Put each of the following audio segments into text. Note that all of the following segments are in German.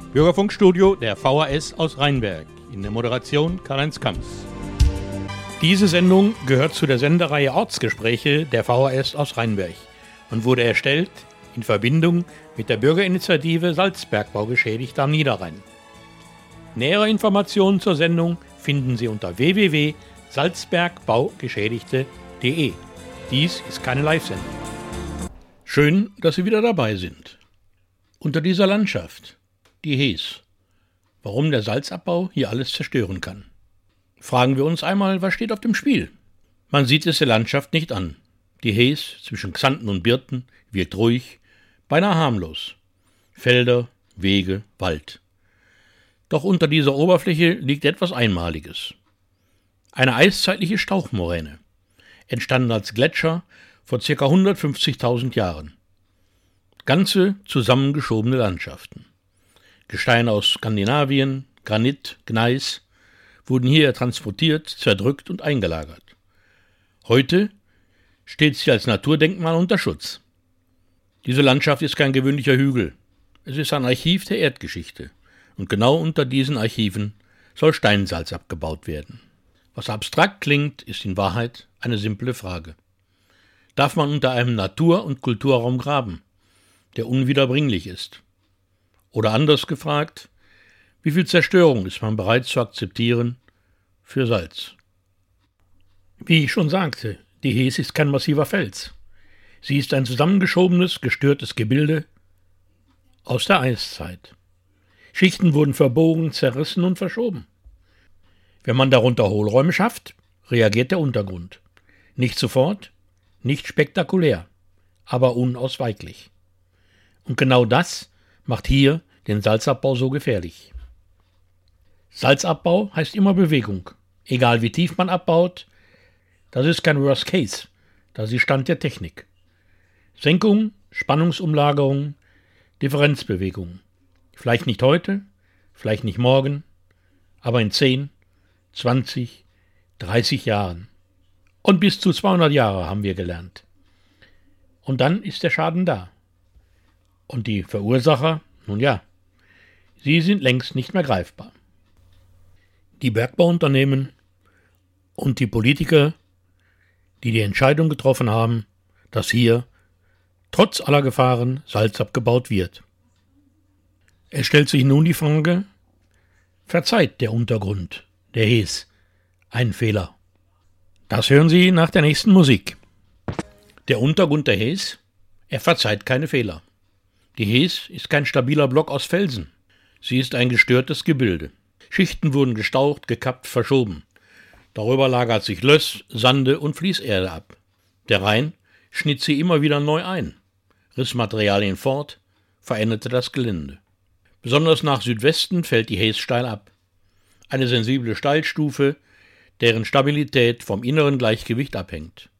Bürgerfunkstudio der VHS aus Rheinberg. In der Moderation Karl-Heinz Kamps. Diese Sendung gehört zu der Sendereihe Ortsgespräche der VHS aus Rheinberg und wurde erstellt in Verbindung mit der Bürgerinitiative Salzbergbau geschädigt am Niederrhein. Nähere Informationen zur Sendung finden Sie unter www.salzbergbaugeschädigte.de. Dies ist keine Live-Sendung. Schön, dass Sie wieder dabei sind. Unter dieser Landschaft, die Hees, warum der Salzabbau hier alles zerstören kann. Fragen wir uns einmal, was steht auf dem Spiel? Man sieht es der Landschaft nicht an. Die Hees zwischen Xanten und Birten wirkt ruhig, beinahe harmlos. Felder, Wege, Wald. Doch unter dieser Oberfläche liegt etwas Einmaliges. Eine eiszeitliche Stauchmoräne, entstanden als Gletscher vor ca. 150.000 Jahren. Ganze zusammengeschobene Landschaften. Gesteine aus Skandinavien, Granit, Gneis, wurden hier transportiert, zerdrückt und eingelagert. Heute steht sie als Naturdenkmal unter Schutz. Diese Landschaft ist kein gewöhnlicher Hügel. Es ist ein Archiv der Erdgeschichte. Und genau unter diesen Archiven soll Steinsalz abgebaut werden. Was abstrakt klingt, ist in Wahrheit eine simple Frage. Darf man unter einem Natur- und Kulturraum graben, der unwiederbringlich ist? Oder anders gefragt, wie viel Zerstörung ist man bereit zu akzeptieren für Salz? Wie ich schon sagte, die Hees ist kein massiver Fels. Sie ist ein zusammengeschobenes, gestörtes Gebilde aus der Eiszeit. Schichten wurden verbogen, zerrissen und verschoben. Wenn man darunter Hohlräume schafft, reagiert der Untergrund. Nicht sofort, nicht spektakulär, aber unausweichlich. Und genau das macht hier den Salzabbau so gefährlich. Salzabbau heißt immer Bewegung. Egal wie tief man abbaut, das ist kein Worst Case, das ist Stand der Technik. Senkung, Spannungsumlagerung, Differenzbewegung. Vielleicht nicht heute, vielleicht nicht morgen, aber in 10, 20, 30 Jahren. Und bis zu 200 Jahre haben wir gelernt. Und dann ist der Schaden da. Und die Verursacher, nun ja, sie sind längst nicht mehr greifbar. Die Bergbauunternehmen und die Politiker, die die Entscheidung getroffen haben, dass hier, trotz aller Gefahren, Salz abgebaut wird. Es stellt sich nun die Frage, verzeiht der Untergrund, der Hees, einen Fehler? Das hören Sie nach der nächsten Musik. Der Untergrund der Hees, er verzeiht keine Fehler. Die Hees ist kein stabiler Block aus Felsen. Sie ist ein gestörtes Gebilde. Schichten wurden gestaucht, gekappt, verschoben. Darüber lagert sich Löss, Sande und Fließerde ab. Der Rhein schnitt sie immer wieder neu ein, riss Materialien fort, veränderte das Gelände. Besonders nach Südwesten fällt die Hees steil ab. Eine sensible Steilstufe, deren Stabilität vom inneren Gleichgewicht abhängt.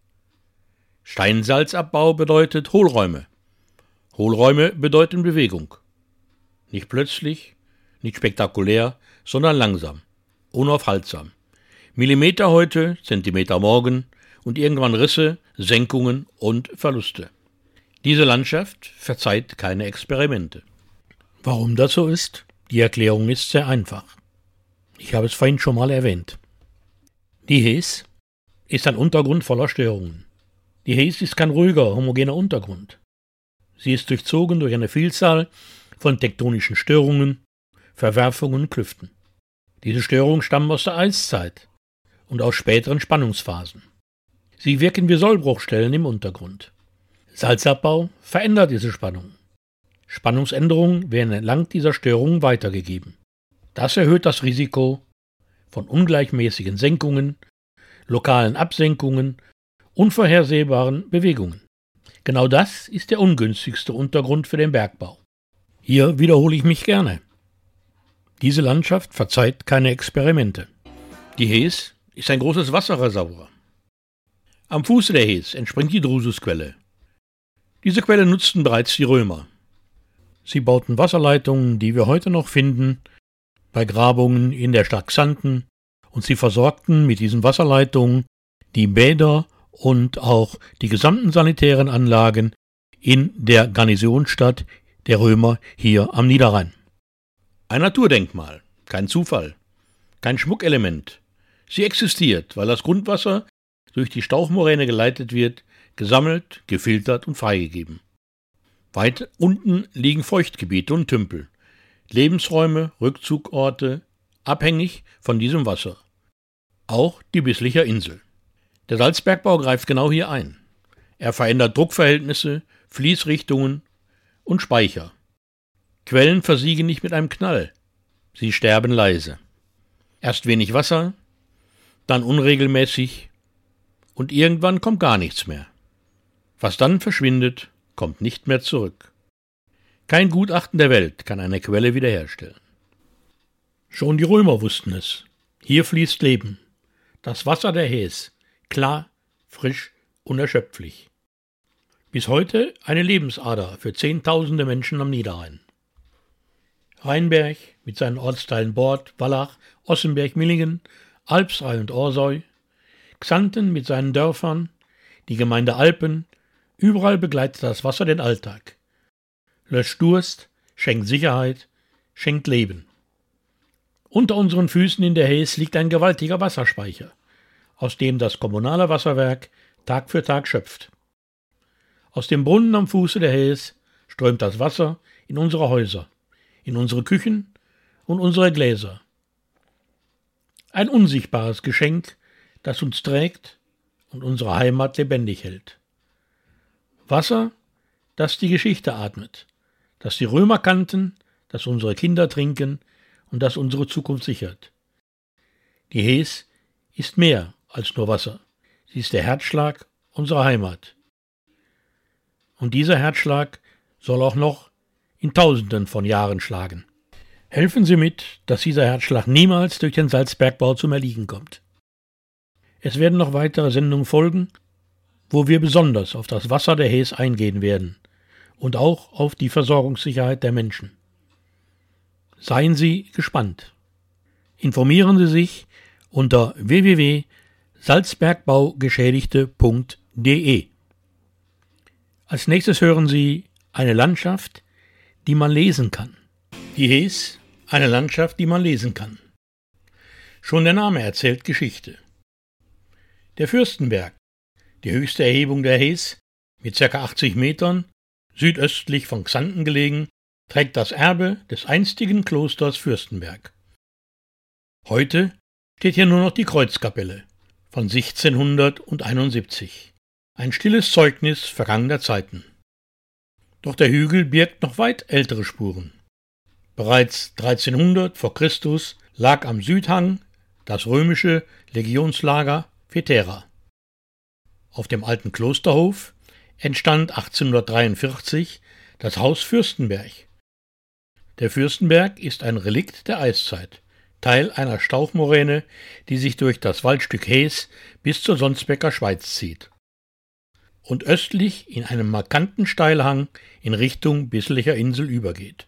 Steinsalzabbau bedeutet Hohlräume. Hohlräume bedeuten Bewegung. Nicht plötzlich, nicht spektakulär, sondern langsam, unaufhaltsam. Millimeter heute, Zentimeter morgen und irgendwann Risse, Senkungen und Verluste. Diese Landschaft verzeiht keine Experimente. Warum das so ist? Die Erklärung ist sehr einfach. Ich habe es vorhin schon mal erwähnt. Die Hees ist ein Untergrund voller Störungen. Die Hees ist kein ruhiger, homogener Untergrund. Sie ist durchzogen durch eine Vielzahl von tektonischen Störungen, Verwerfungen und Klüften. Diese Störungen stammen aus der Eiszeit und aus späteren Spannungsphasen. Sie wirken wie Sollbruchstellen im Untergrund. Salzabbau verändert diese Spannung. Spannungsänderungen werden entlang dieser Störungen weitergegeben. Das erhöht das Risiko von ungleichmäßigen Senkungen, lokalen Absenkungen, unvorhersehbaren Bewegungen. Genau das ist der ungünstigste Untergrund für den Bergbau. Hier wiederhole ich mich gerne. Diese Landschaft verzeiht keine Experimente. Die Hees ist ein großes Wasserreservoir. Am Fuße der Hees entspringt die Drususquelle. Diese Quelle nutzten bereits die Römer. Sie bauten Wasserleitungen, die wir heute noch finden, bei Grabungen in der Stadt Xanten, und sie versorgten mit diesen Wasserleitungen die Bäder und auch die gesamten sanitären Anlagen in der Garnisonsstadt der Römer hier am Niederrhein. Ein Naturdenkmal, kein Zufall, kein Schmuckelement. Sie existiert, weil das Grundwasser durch die Stauchmoräne geleitet wird, gesammelt, gefiltert und freigegeben. Weit unten liegen Feuchtgebiete und Tümpel, Lebensräume, Rückzugorte, abhängig von diesem Wasser. Auch die Bisslicher Insel. Der Salzbergbau greift genau hier ein. Er verändert Druckverhältnisse, Fließrichtungen und Speicher. Quellen versiegen nicht mit einem Knall. Sie sterben leise. Erst wenig Wasser, dann unregelmäßig und irgendwann kommt gar nichts mehr. Was dann verschwindet, kommt nicht mehr zurück. Kein Gutachten der Welt kann eine Quelle wiederherstellen. Schon die Römer wussten es. Hier fließt Leben. Das Wasser der Hees, klar, frisch, unerschöpflich. Bis heute eine Lebensader für Zehntausende Menschen am Niederrhein. Rheinberg mit seinen Ortsteilen Bord, Wallach, Ossenberg, Millingen, Alpsrei und Orsoy, Xanten mit seinen Dörfern, die Gemeinde Alpen, überall begleitet das Wasser den Alltag. Löscht Durst, schenkt Sicherheit, schenkt Leben. Unter unseren Füßen in der Hees liegt ein gewaltiger Wasserspeicher, aus dem das kommunale Wasserwerk Tag für Tag schöpft. Aus dem Brunnen am Fuße der Hees strömt das Wasser in unsere Häuser, in unsere Küchen und unsere Gläser. Ein unsichtbares Geschenk, das uns trägt und unsere Heimat lebendig hält. Wasser, das die Geschichte atmet, das die Römer kannten, das unsere Kinder trinken und das unsere Zukunft sichert. Die Hees ist mehr als nur Wasser. Sie ist der Herzschlag unserer Heimat. Und dieser Herzschlag soll auch noch in Tausenden von Jahren schlagen. Helfen Sie mit, dass dieser Herzschlag niemals durch den Salzbergbau zum Erliegen kommt. Es werden noch weitere Sendungen folgen, wo wir besonders auf das Wasser der Hees eingehen werden und auch auf die Versorgungssicherheit der Menschen. Seien Sie gespannt. Informieren Sie sich unter www.salzbergbaugeschädigte.de. Als nächstes hören Sie eine Landschaft, die man lesen kann. Die Hees, eine Landschaft, die man lesen kann. Schon der Name erzählt Geschichte. Der Fürstenberg, die höchste Erhebung der Hees, mit ca. 80 Metern, südöstlich von Xanten gelegen, trägt das Erbe des einstigen Klosters Fürstenberg. Heute steht hier nur noch die Kreuzkapelle von 1671. Ein stilles Zeugnis vergangener Zeiten. Doch der Hügel birgt noch weit ältere Spuren. Bereits 1300 vor Christus lag am Südhang das römische Legionslager Vetera. Auf dem alten Klosterhof entstand 1843 das Haus Fürstenberg. Der Fürstenberg ist ein Relikt der Eiszeit, Teil einer Stauchmoräne, die sich durch das Waldstück Hees bis zur Sonsbecker Schweiz zieht und östlich in einem markanten Steilhang in Richtung Bisslicher Insel übergeht.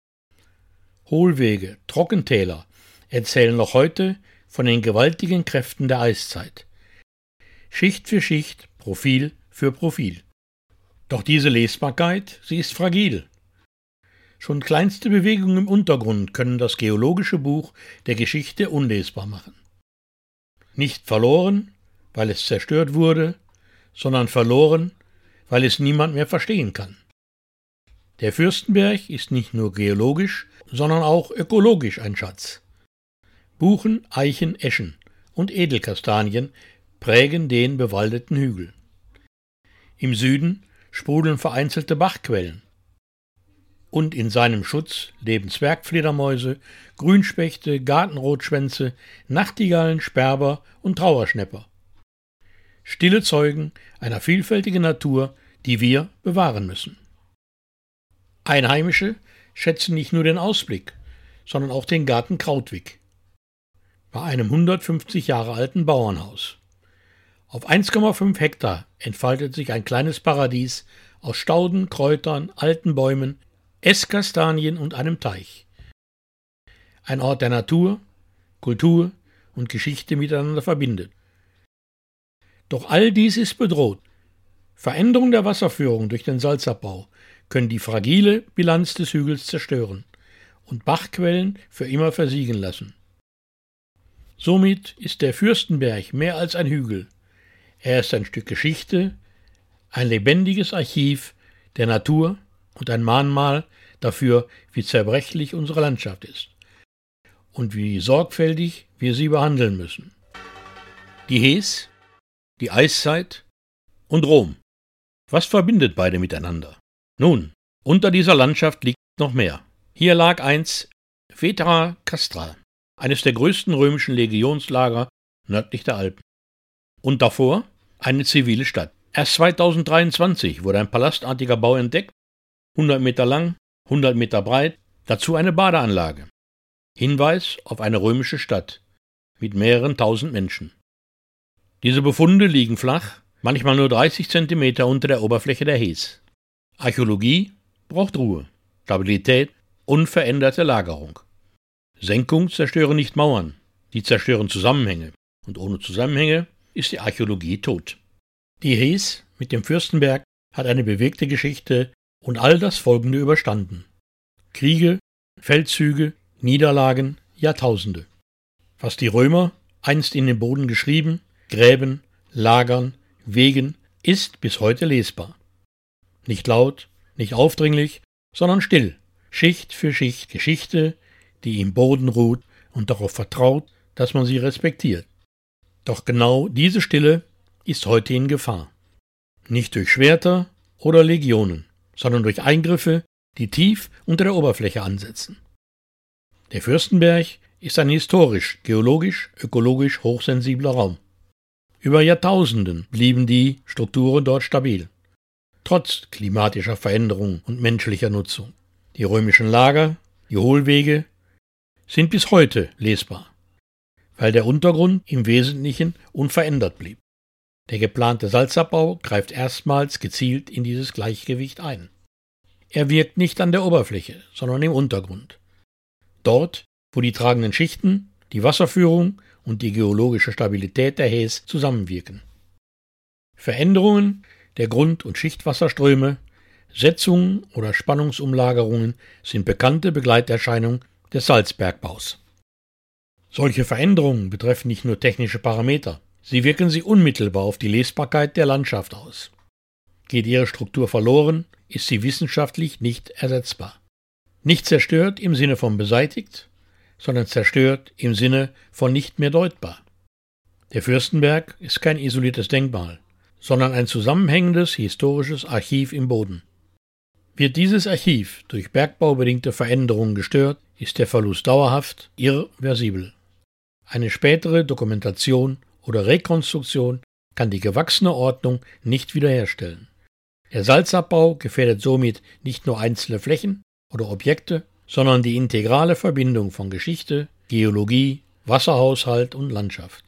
Hohlwege, Trockentäler erzählen noch heute von den gewaltigen Kräften der Eiszeit. Schicht für Schicht, Profil für Profil. Doch diese Lesbarkeit, sie ist fragil. Schon kleinste Bewegungen im Untergrund können das geologische Buch der Geschichte unlesbar machen. Nicht verloren, weil es zerstört wurde, sondern verloren, weil es niemand mehr verstehen kann. Der Fürstenberg ist nicht nur geologisch, sondern auch ökologisch ein Schatz. Buchen, Eichen, Eschen und Edelkastanien prägen den bewaldeten Hügel. Im Süden sprudeln vereinzelte Bachquellen. Und in seinem Schutz leben Zwergfledermäuse, Grünspechte, Gartenrotschwänze, Nachtigallen, Sperber und Trauerschnäpper. Stille Zeugen einer vielfältigen Natur, die wir bewahren müssen. Einheimische schätzen nicht nur den Ausblick, sondern auch den Garten Krautwig. Bei einem 150 Jahre alten Bauernhaus. Auf 1,5 Hektar entfaltet sich ein kleines Paradies aus Stauden, Kräutern, alten Bäumen, Esskastanien und einem Teich. Ein Ort, der Natur, Kultur und Geschichte miteinander verbindet. Doch all dies ist bedroht. Veränderungen der Wasserführung durch den Salzabbau können die fragile Bilanz des Hügels zerstören und Bachquellen für immer versiegen lassen. Somit ist der Fürstenberg mehr als ein Hügel. Er ist ein Stück Geschichte, ein lebendiges Archiv der Natur und ein Mahnmal dafür, wie zerbrechlich unsere Landschaft ist und wie sorgfältig wir sie behandeln müssen. Die Hees, die Eiszeit und Rom. Was verbindet beide miteinander? Nun, unter dieser Landschaft liegt noch mehr. Hier lag einst Vetra Castra, eines der größten römischen Legionslager nördlich der Alpen. Und davor eine zivile Stadt. Erst 2023 wurde ein palastartiger Bau entdeckt, 100 Meter lang, 100 Meter breit, dazu eine Badeanlage. Hinweis auf eine römische Stadt mit mehreren tausend Menschen. Diese Befunde liegen flach, manchmal nur 30 Zentimeter unter der Oberfläche der Hees. Archäologie braucht Ruhe, Stabilität, unveränderte Lagerung. Senkung zerstören nicht Mauern, die zerstören Zusammenhänge. Und ohne Zusammenhänge ist die Archäologie tot. Die Hees mit dem Fürstenberg hat eine bewegte Geschichte und all das Folgende überstanden. Kriege, Feldzüge, Niederlagen, Jahrtausende. Was die Römer einst in den Boden geschrieben, Gräben, Lagern, Wegen, ist bis heute lesbar. Nicht laut, nicht aufdringlich, sondern still, Schicht für Schicht Geschichte, die im Boden ruht und darauf vertraut, dass man sie respektiert. Doch genau diese Stille ist heute in Gefahr. Nicht durch Schwerter oder Legionen, sondern durch Eingriffe, die tief unter der Oberfläche ansetzen. Der Fürstenberg ist ein historisch, geologisch, ökologisch hochsensibler Raum. Über Jahrtausenden blieben die Strukturen dort stabil, trotz klimatischer Veränderungen und menschlicher Nutzung. Die römischen Lager, die Hohlwege sind bis heute lesbar, weil der Untergrund im Wesentlichen unverändert blieb. Der geplante Salzabbau greift erstmals gezielt in dieses Gleichgewicht ein. Er wirkt nicht an der Oberfläche, sondern im Untergrund. Dort, wo die tragenden Schichten, die Wasserführung und die geologische Stabilität der Hees zusammenwirken. Veränderungen der Grund- und Schichtwasserströme, Setzungen oder Spannungsumlagerungen sind bekannte Begleiterscheinungen des Salzbergbaus. Solche Veränderungen betreffen nicht nur technische Parameter, sie wirken sich unmittelbar auf die Lesbarkeit der Landschaft aus. Geht ihre Struktur verloren, ist sie wissenschaftlich nicht ersetzbar. Nicht zerstört im Sinne von beseitigt, sondern zerstört im Sinne von nicht mehr deutbar. Der Fürstenberg ist kein isoliertes Denkmal, sondern ein zusammenhängendes historisches Archiv im Boden. Wird dieses Archiv durch bergbaubedingte Veränderungen gestört, ist der Verlust dauerhaft irreversibel. Eine spätere Dokumentation oder Rekonstruktion kann die gewachsene Ordnung nicht wiederherstellen. Der Salzabbau gefährdet somit nicht nur einzelne Flächen oder Objekte, sondern die integrale Verbindung von Geschichte, Geologie, Wasserhaushalt und Landschaft.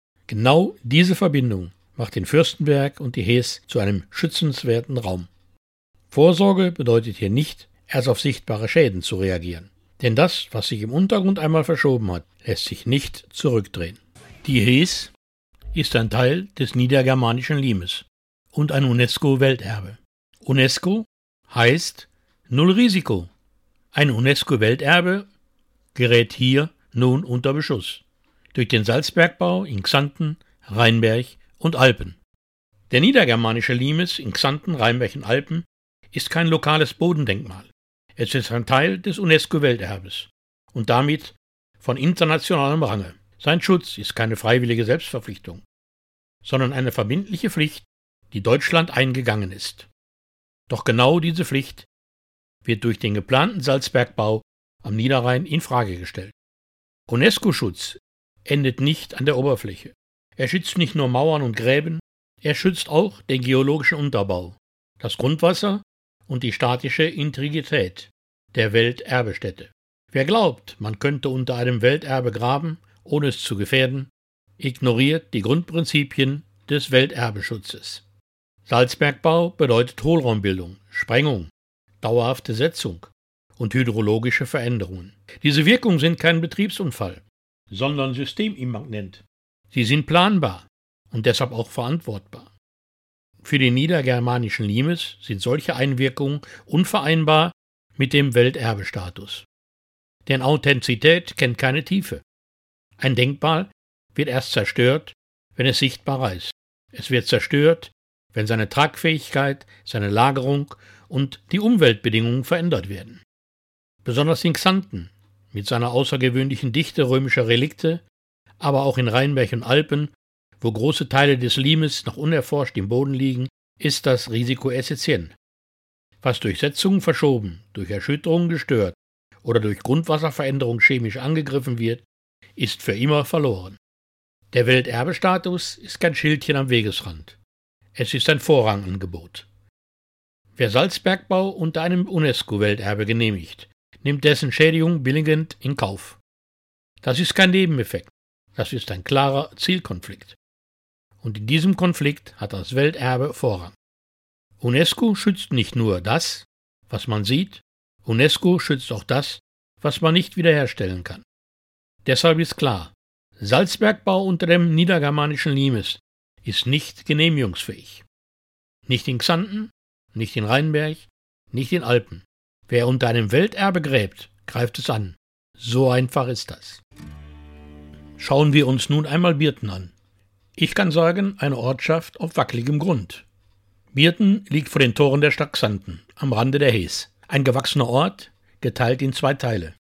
Genau diese Verbindung macht den Fürstenberg und die Hees zu einem schützenswerten Raum. Vorsorge bedeutet hier nicht, erst auf sichtbare Schäden zu reagieren. Denn das, was sich im Untergrund einmal verschoben hat, lässt sich nicht zurückdrehen. Die Hees ist ein Teil des niedergermanischen Limes und ein UNESCO-Welterbe. UNESCO heißt Null Risiko. Ein UNESCO-Welterbe gerät hier nun unter Beschuss durch den Salzbergbau in Xanten, Rheinberg und Alpen. Der niedergermanische Limes in Xanten, Rheinberg und Alpen ist kein lokales Bodendenkmal. Es ist ein Teil des UNESCO-Welterbes und damit von internationalem Range. Sein Schutz ist keine freiwillige Selbstverpflichtung, sondern eine verbindliche Pflicht, die Deutschland eingegangen ist. Doch genau diese Pflicht wird durch den geplanten Salzbergbau am Niederrhein in Frage gestellt. UNESCO-Schutz endet nicht an der Oberfläche. Er schützt nicht nur Mauern und Gräben, er schützt auch den geologischen Unterbau, das Grundwasser und die statische Integrität der Welterbestätte. Wer glaubt, man könnte unter einem Welterbe graben, ohne es zu gefährden, ignoriert die Grundprinzipien des Welterbeschutzes. Salzbergbau bedeutet Hohlraumbildung, Sprengung, dauerhafte Setzung und hydrologische Veränderungen. Diese Wirkungen sind kein Betriebsunfall, sondern systemimmanent. Sie sind planbar und deshalb auch verantwortbar. Für den niedergermanischen Limes sind solche Einwirkungen unvereinbar mit dem Welterbestatus. Denn Authentizität kennt keine Tiefe. Ein Denkmal wird erst zerstört, wenn es sichtbar ist. Es wird zerstört, wenn seine Tragfähigkeit, seine Lagerung und die Umweltbedingungen verändert werden. Besonders in Xanten, mit seiner außergewöhnlichen Dichte römischer Relikte, aber auch in Rheinberg und Alpen, wo große Teile des Limes noch unerforscht im Boden liegen, ist das Risiko essentiell. Was durch Setzungen verschoben, durch Erschütterungen gestört oder durch Grundwasserveränderung chemisch angegriffen wird, ist für immer verloren. Der Welterbestatus ist kein Schildchen am Wegesrand. Es ist ein Vorrangangebot. Wer Salzbergbau unter einem UNESCO-Welterbe genehmigt, nimmt dessen Schädigung billigend in Kauf. Das ist kein Nebeneffekt, das ist ein klarer Zielkonflikt. Und in diesem Konflikt hat das Welterbe Vorrang. UNESCO schützt nicht nur das, was man sieht, UNESCO schützt auch das, was man nicht wiederherstellen kann. Deshalb ist klar, Salzbergbau unter dem niedergermanischen Limes ist nicht genehmigungsfähig. Nicht in Xanten, nicht in Rheinberg, nicht in Alpen. Wer unter einem Welterbe gräbt, greift es an. So einfach ist das. Schauen wir uns nun einmal Birten an. Ich kann sagen, eine Ortschaft auf wackeligem Grund. Birten liegt vor den Toren der Stadt Xanten, am Rande der Hees. Ein gewachsener Ort, geteilt in zwei Teile.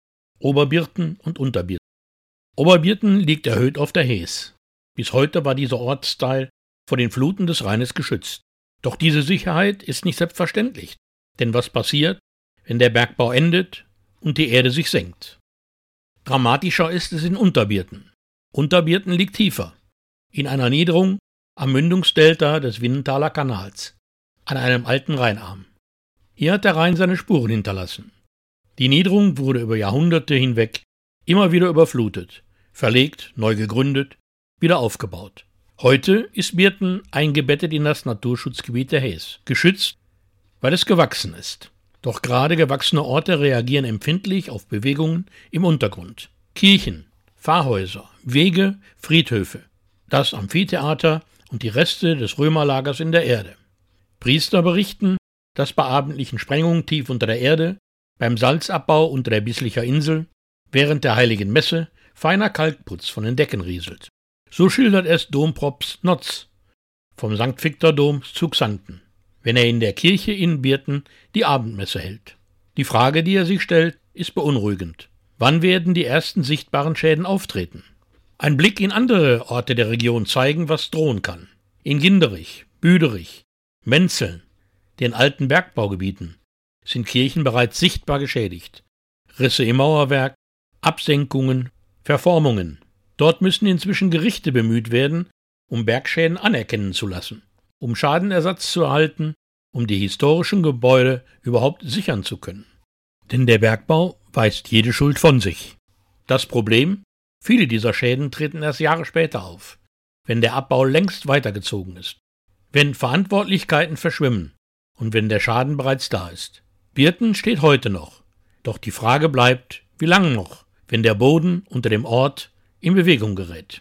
Oberbirten und Unterbirten. Oberbirten liegt erhöht auf der Hees. Bis heute war dieser Ortsteil vor den Fluten des Rheines geschützt. Doch diese Sicherheit ist nicht selbstverständlich. Denn was passiert, wenn der Bergbau endet und die Erde sich senkt? Dramatischer ist es in Unterbirten. Unterbirten liegt tiefer, in einer Niederung am Mündungsdelta des Winnentaler Kanals, an einem alten Rheinarm. Hier hat der Rhein seine Spuren hinterlassen. Die Niederung wurde über Jahrhunderte hinweg immer wieder überflutet, verlegt, neu gegründet, wieder aufgebaut. Heute ist Birten eingebettet in das Naturschutzgebiet der Hees, geschützt, weil es gewachsen ist. Doch gerade gewachsene Orte reagieren empfindlich auf Bewegungen im Untergrund. Kirchen, Pfarrhäuser, Wege, Friedhöfe, das Amphitheater und die Reste des Römerlagers in der Erde. Priester berichten, dass bei abendlichen Sprengungen tief unter der Erde, beim Salzabbau unter der Bislicher Insel, während der heiligen Messe feiner Kalkputz von den Decken rieselt. So schildert es Domprops Notz vom St. Victor-Dom zu Xanten, wenn er in der Kirche in Birten die Abendmesse hält. Die Frage, die er sich stellt, ist beunruhigend. Wann werden die ersten sichtbaren Schäden auftreten? Ein Blick in andere Orte der Region zeigen, was drohen kann. In Ginderich, Büderich, Menzeln, den alten Bergbaugebieten, sind Kirchen bereits sichtbar geschädigt. Risse im Mauerwerk, Absenkungen, Verformungen. Dort müssen inzwischen Gerichte bemüht werden, um Bergschäden anerkennen zu lassen, um Schadenersatz zu erhalten, um die historischen Gebäude überhaupt sichern zu können. Denn der Bergbau weist jede Schuld von sich. Das Problem: viele dieser Schäden treten erst Jahre später auf, wenn der Abbau längst weitergezogen ist, wenn Verantwortlichkeiten verschwimmen und wenn der Schaden bereits da ist. Birten steht heute noch, doch die Frage bleibt, wie lange noch, wenn der Boden unter dem Ort in Bewegung gerät.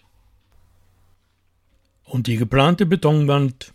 Und die geplante Betonwand,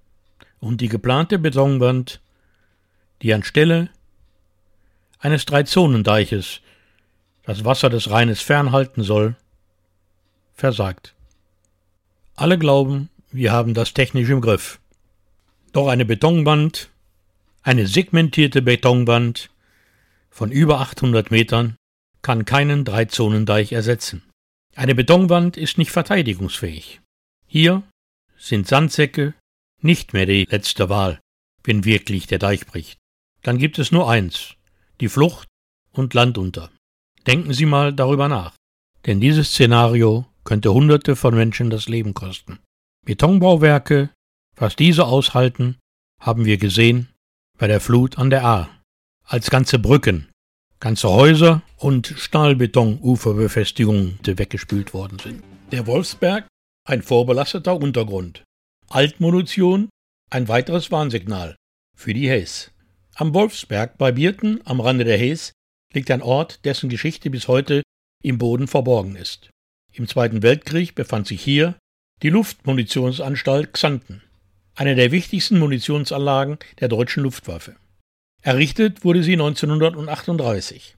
die anstelle eines Dreizonendeiches das Wasser des Rheines fernhalten soll, versagt. Alle glauben, wir haben das technisch im Griff. Doch eine Betonwand, eine segmentierte Betonwand von über 800 Metern, kann keinen Dreizonendeich ersetzen. Eine Betonwand ist nicht verteidigungsfähig. Hier sind Sandsäcke nicht mehr die letzte Wahl, wenn wirklich der Deich bricht. Dann gibt es nur eins: die Flucht und Land unter. Denken Sie mal darüber nach, denn dieses Szenario könnte Hunderte von Menschen das Leben kosten. Betonbauwerke, was diese aushalten, haben wir gesehen bei der Flut an der Ahr, als ganze Brücken, ganze Häuser und Stahlbeton-Uferbefestigungen weggespült worden sind. Der Wolfsberg, ein vorbelasteter Untergrund. Altmunition, ein weiteres Warnsignal für die Hees. Am Wolfsberg bei Birten, am Rande der Hees, liegt ein Ort, dessen Geschichte bis heute im Boden verborgen ist. Im Zweiten Weltkrieg befand sich hier die Luftmunitionsanstalt Xanten, eine der wichtigsten Munitionsanlagen der deutschen Luftwaffe. Errichtet wurde sie 1938.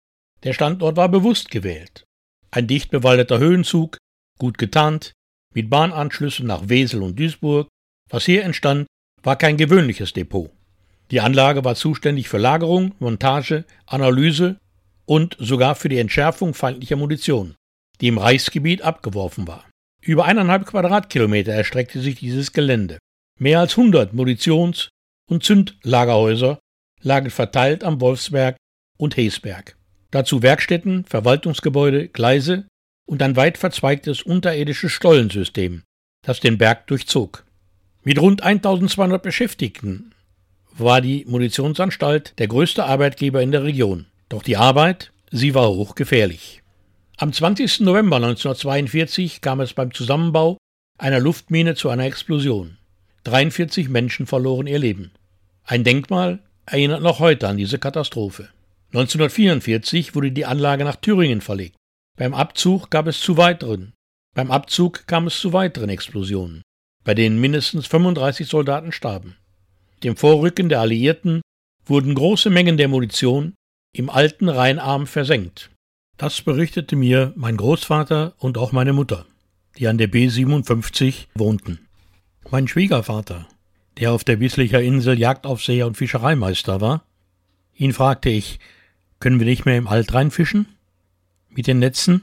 Der Standort war bewusst gewählt. Ein dicht bewaldeter Höhenzug, gut getarnt, mit Bahnanschlüssen nach Wesel und Duisburg. Was hier entstand, war kein gewöhnliches Depot. Die Anlage war zuständig für Lagerung, Montage, Analyse und sogar für die Entschärfung feindlicher Munition, die im Reichsgebiet abgeworfen war. Über 1,5 Quadratkilometer erstreckte sich dieses Gelände. Mehr als 100 Munitions- und Zündlagerhäuser lagen verteilt am Wolfsberg und Heesberg. Dazu Werkstätten, Verwaltungsgebäude, Gleise und ein weit verzweigtes unterirdisches Stollensystem, das den Berg durchzog. Mit rund 1200 Beschäftigten war die Munitionsanstalt der größte Arbeitgeber in der Region. Doch die Arbeit, sie war hochgefährlich. Am 20. November 1942 kam es beim Zusammenbau einer Luftmine zu einer Explosion. 43 Menschen verloren ihr Leben. Ein Denkmal erinnert noch heute an diese Katastrophe. 1944 wurde die Anlage nach Thüringen verlegt. Beim Abzug kam es zu weiteren Explosionen, bei denen mindestens 35 Soldaten starben. Mit dem Vorrücken der Alliierten wurden große Mengen der Munition im alten Rheinarm versenkt. Das berichtete mir mein Großvater und auch meine Mutter, die an der B57 wohnten. Mein Schwiegervater, der auf der Wieslicher Insel Jagdaufseher und Fischereimeister war, ihn fragte ich, können wir nicht mehr im Altrhein fischen? Mit den Netzen?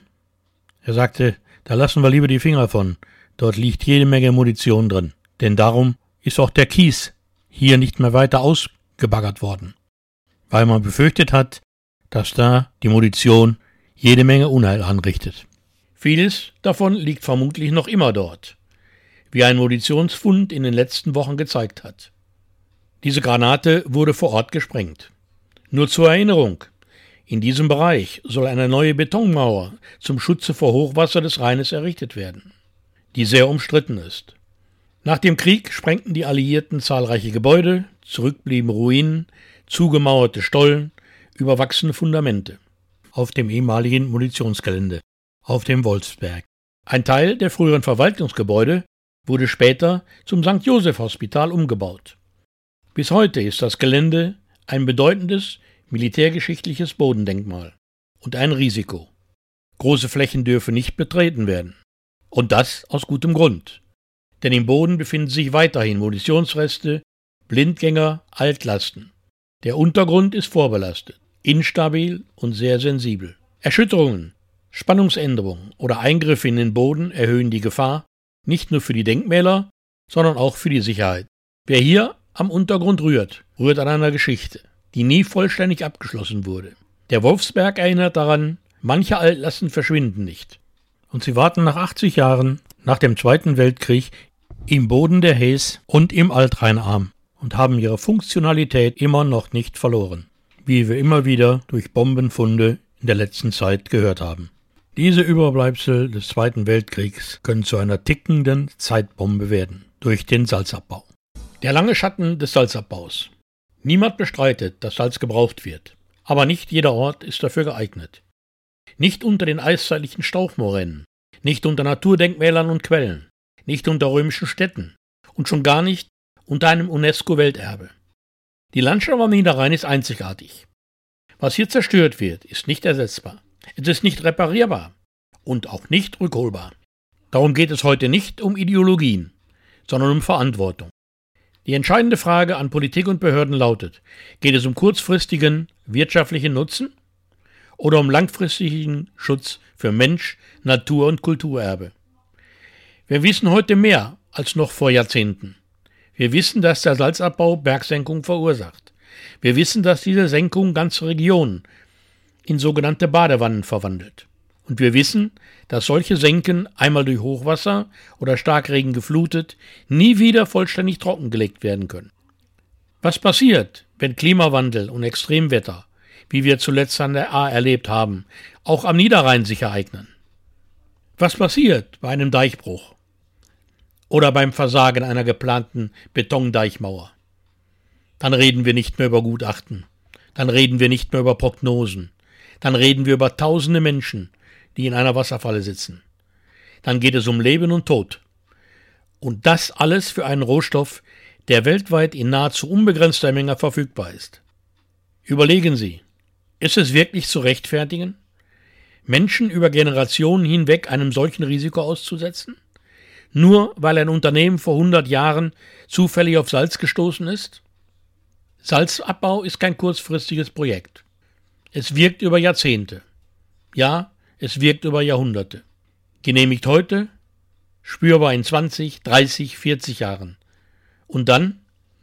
Er sagte, da lassen wir lieber die Finger von, dort liegt jede Menge Munition drin, denn darum ist auch der Kies hier nicht mehr weiter ausgebaggert worden, weil man befürchtet hat, dass da die Munition jede Menge Unheil anrichtet. Vieles davon liegt vermutlich noch immer dort, wie ein Munitionsfund in den letzten Wochen gezeigt hat. Diese Granate wurde vor Ort gesprengt. Nur zur Erinnerung, in diesem Bereich soll eine neue Betonmauer zum Schutze vor Hochwasser des Rheines errichtet werden, die sehr umstritten ist. Nach dem Krieg sprengten die Alliierten zahlreiche Gebäude, zurück blieben Ruinen, zugemauerte Stollen, überwachsene Fundamente auf dem ehemaligen Munitionsgelände, auf dem Wolfsberg. Ein Teil der früheren Verwaltungsgebäude wurde später zum St. Joseph Hospital umgebaut. Bis heute ist das Gelände ein bedeutendes militärgeschichtliches Bodendenkmal und ein Risiko. Große Flächen dürfen nicht betreten werden. Und das aus gutem Grund. Denn im Boden befinden sich weiterhin Munitionsreste, Blindgänger, Altlasten. Der Untergrund ist vorbelastet, instabil und sehr sensibel. Erschütterungen, Spannungsänderungen oder Eingriffe in den Boden erhöhen die Gefahr, nicht nur für die Denkmäler, sondern auch für die Sicherheit. Wer hier am Untergrund rührt an einer Geschichte, die nie vollständig abgeschlossen wurde. Der Wolfsberg erinnert daran, manche Altlasten verschwinden nicht. Und sie warten nach 80 Jahren, nach dem Zweiten Weltkrieg, im Boden der Hees und im Altrheinarm und haben ihre Funktionalität immer noch nicht verloren, wie wir immer wieder durch Bombenfunde in der letzten Zeit gehört haben. Diese Überbleibsel des Zweiten Weltkriegs können zu einer tickenden Zeitbombe werden, durch den Salzabbau. Der lange Schatten des Salzabbaus. Niemand bestreitet, dass Salz gebraucht wird, aber nicht jeder Ort ist dafür geeignet. Nicht unter den eiszeitlichen Stauchmoränen, nicht unter Naturdenkmälern und Quellen, nicht unter römischen Städten und schon gar nicht unter einem UNESCO-Welterbe. Die Landschaft am Niederrhein ist einzigartig. Was hier zerstört wird, ist nicht ersetzbar. Es ist nicht reparierbar und auch nicht rückholbar. Darum geht es heute nicht um Ideologien, sondern um Verantwortung. Die entscheidende Frage an Politik und Behörden lautet, geht es um kurzfristigen wirtschaftlichen Nutzen oder um langfristigen Schutz für Mensch, Natur und Kulturerbe? Wir wissen heute mehr als noch vor Jahrzehnten. Wir wissen, dass der Salzabbau Bergsenkung verursacht. Wir wissen, dass diese Senkung ganze Regionen in sogenannte Badewannen verwandelt. Und wir wissen, dass solche Senken, einmal durch Hochwasser oder Starkregen geflutet, nie wieder vollständig trockengelegt werden können. Was passiert, wenn Klimawandel und Extremwetter, wie wir zuletzt an der Ahr erlebt haben, auch am Niederrhein sich ereignen? Was passiert bei einem Deichbruch oder beim Versagen einer geplanten Betondeichmauer? Dann reden wir nicht mehr über Gutachten, dann reden wir nicht mehr über Prognosen, dann reden wir über tausende Menschen, die in einer Wasserfalle sitzen. Dann geht es um Leben und Tod. Und das alles für einen Rohstoff, der weltweit in nahezu unbegrenzter Menge verfügbar ist. Überlegen Sie, Ist es wirklich zu rechtfertigen, Menschen über Generationen hinweg einem solchen Risiko auszusetzen? Nur weil ein Unternehmen vor 100 Jahren zufällig auf Salz gestoßen ist? Salzabbau ist kein kurzfristiges Projekt. Es wirkt über Jahrzehnte. Ja, es wirkt über Jahrhunderte. Genehmigt heute, spürbar in 20, 30, 40 Jahren. Und dann,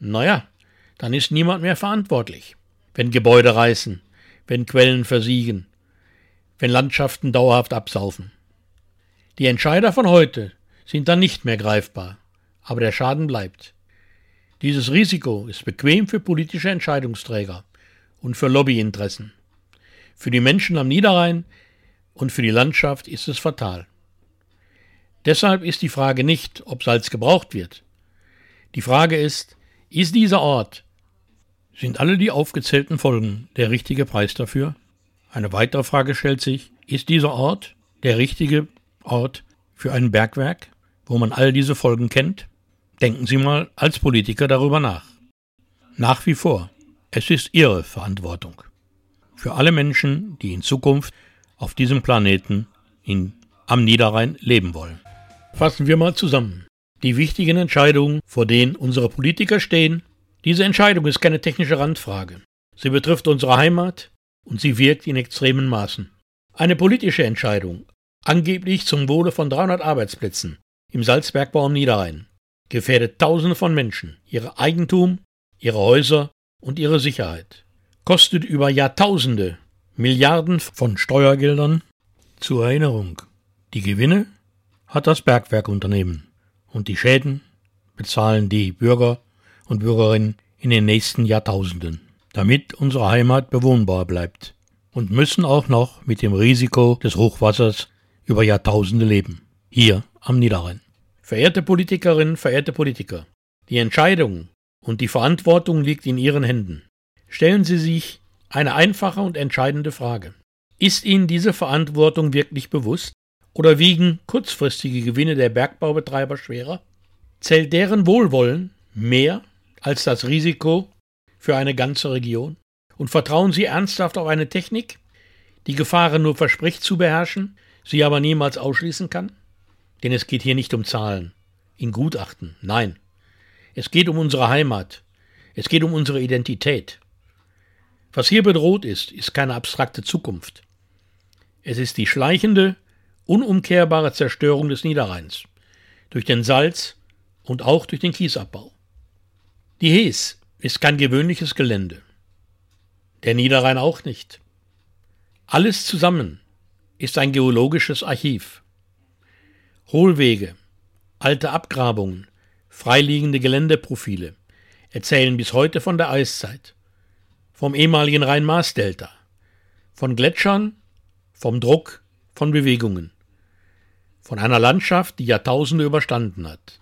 dann ist niemand mehr verantwortlich. Wenn Gebäude reißen, wenn Quellen versiegen, wenn Landschaften dauerhaft absaufen. Die Entscheider von heute sind dann nicht mehr greifbar, aber der Schaden bleibt. Dieses Risiko ist bequem für politische Entscheidungsträger und für Lobbyinteressen. Für die Menschen am Niederrhein und für die Landschaft ist es fatal. Deshalb ist die Frage nicht, ob Salz gebraucht wird. Die Frage ist dieser Ort, sind alle die aufgezählten Folgen der richtige Preis dafür? Eine weitere Frage stellt sich, ist dieser Ort der richtige Ort für ein Bergwerk, wo man all diese Folgen kennt? Denken Sie mal als Politiker darüber nach. Nach wie vor, es ist Ihre Verantwortung. Für alle Menschen, die in Zukunft auf diesem Planeten am Niederrhein leben wollen. Fassen wir mal zusammen. Die wichtigen Entscheidungen, vor denen unsere Politiker stehen. Diese Entscheidung ist keine technische Randfrage. Sie betrifft unsere Heimat und sie wirkt in extremen Maßen. Eine politische Entscheidung, angeblich zum Wohle von 300 Arbeitsplätzen im Salzbergbau am Niederrhein, gefährdet Tausende von Menschen, ihr Eigentum, ihre Häuser und ihre Sicherheit. Kostet über Jahrtausende Milliarden von Steuergeldern. Zur Erinnerung, die Gewinne hat das Bergwerkunternehmen und die Schäden bezahlen die Bürger und Bürgerinnen in den nächsten Jahrtausenden, damit unsere Heimat bewohnbar bleibt und müssen auch noch mit dem Risiko des Hochwassers über Jahrtausende leben, hier am Niederrhein. Verehrte Politikerinnen, verehrte Politiker, die Entscheidung und die Verantwortung liegt in Ihren Händen. Stellen Sie sich eine einfache und entscheidende Frage. Ist Ihnen diese Verantwortung wirklich bewusst oder wiegen kurzfristige Gewinne der Bergbaubetreiber schwerer? Zählt deren Wohlwollen mehr als das Risiko für eine ganze Region? Und vertrauen Sie ernsthaft auf eine Technik, die Gefahren nur verspricht zu beherrschen, sie aber niemals ausschließen kann? Denn es geht hier nicht um Zahlen, in Gutachten, nein. Es geht um unsere Heimat, es geht um unsere Identität. Was hier bedroht ist, ist keine abstrakte Zukunft. Es ist die schleichende, unumkehrbare Zerstörung des Niederrheins durch den Salz- und auch durch den Kiesabbau. Die Hees ist kein gewöhnliches Gelände, der Niederrhein auch nicht. Alles zusammen ist ein geologisches Archiv. Hohlwege, alte Abgrabungen, freiliegende Geländeprofile erzählen bis heute von der Eiszeit, vom ehemaligen Rhein-Maas-Delta, von Gletschern, vom Druck, von Bewegungen, von einer Landschaft, die Jahrtausende überstanden hat.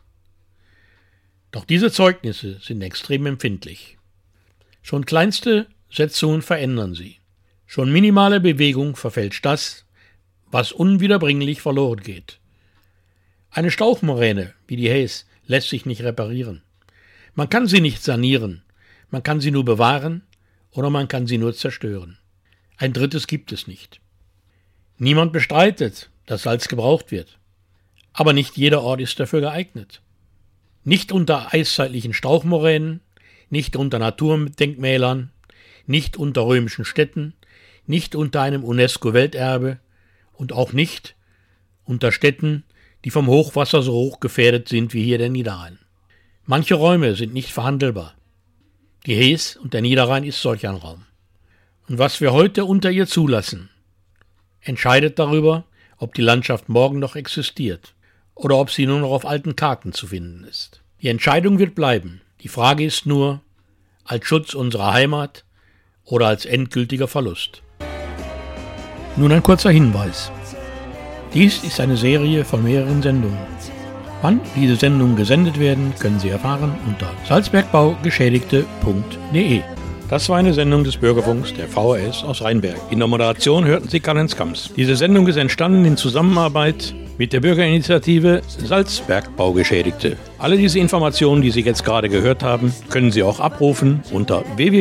Doch diese Zeugnisse sind extrem empfindlich. Schon kleinste Setzungen verändern sie. Schon minimale Bewegung verfälscht das, was unwiederbringlich verloren geht. Eine Stauchmoräne wie die Hees lässt sich nicht reparieren. Man kann sie nicht sanieren, man kann sie nur bewahren oder man kann sie nur zerstören. Ein drittes gibt es nicht. Niemand bestreitet, dass Salz gebraucht wird. Aber nicht jeder Ort ist dafür geeignet. Nicht unter eiszeitlichen Stauchmoränen, nicht unter Naturdenkmälern, nicht unter römischen Städten, nicht unter einem UNESCO-Welterbe und auch nicht unter Städten, die vom Hochwasser so hoch gefährdet sind wie hier der Niederrhein. Manche Räume sind nicht verhandelbar. Die Hees und der Niederrhein ist solch ein Raum. Und was wir heute unter ihr zulassen, entscheidet darüber, ob die Landschaft morgen noch existiert oder ob sie nur noch auf alten Karten zu finden ist. Die Entscheidung wird bleiben. Die Frage ist nur, als Schutz unserer Heimat oder als endgültiger Verlust. Nun ein kurzer Hinweis. Dies ist eine Serie von mehreren Sendungen. Wann diese Sendungen gesendet werden, können Sie erfahren unter salzbergbaugeschädigte.de. Das war eine Sendung des Bürgerfunks der VHS aus Rheinberg. In der Moderation hörten Sie Karl-Heinz Kamps. Diese Sendung ist entstanden in Zusammenarbeit mit der Bürgerinitiative Salzbergbaugeschädigte. Alle diese Informationen, die Sie jetzt gerade gehört haben, können Sie auch abrufen unter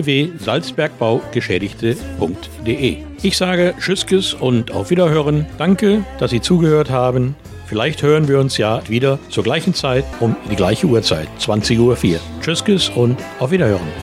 www.salzbergbaugeschädigte.de. Ich sage Tschüsskes und auf Wiederhören. Danke, dass Sie zugehört haben. Vielleicht hören wir uns ja wieder zur gleichen Zeit um die gleiche Uhrzeit, 20:04 Uhr. Tschüsskes und auf Wiederhören.